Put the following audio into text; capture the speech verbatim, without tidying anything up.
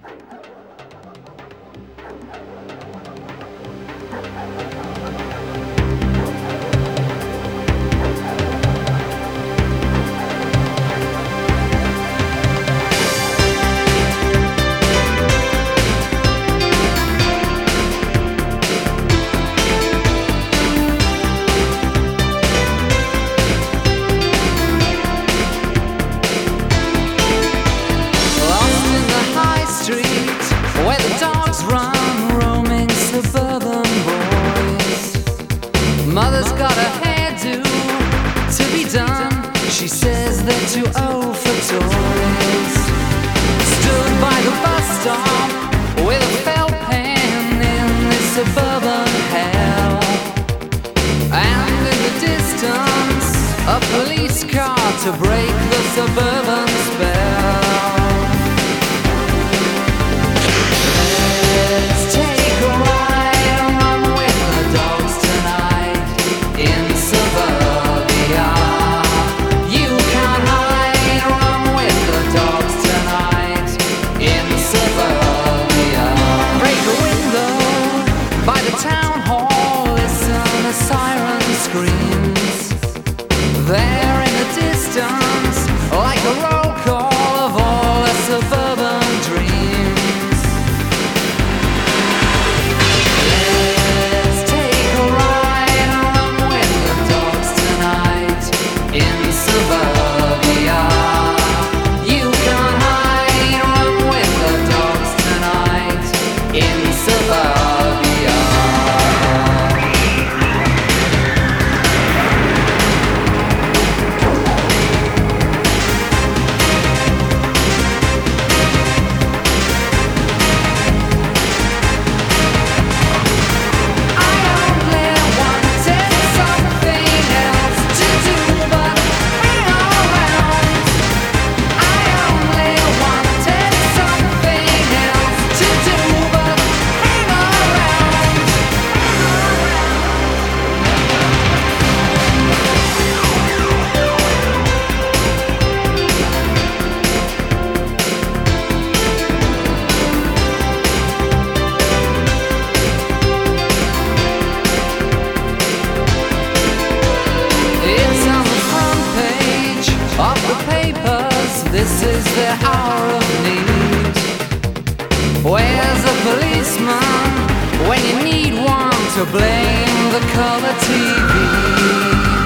Mother's got a hairdo to be done. She says they're too old for toys. Stood by the bus stop with a felt pen in this suburban hell. And in the distance, a police car to break the suburban spell. Let's take a ride and run with the dogs tonight in suburbia. You can't hide, run with the dogs tonight in suburbia. Break a window by the town hall, listen a siren screams. There in the distance, like a roll call of all the suburban dreams. Let's take a ride and run with the dogs tonight in suburbia. You can't hide, run with the dogs tonight in suburbia. This is the hour of need. Where's a policeman when you need one to blame the color T V?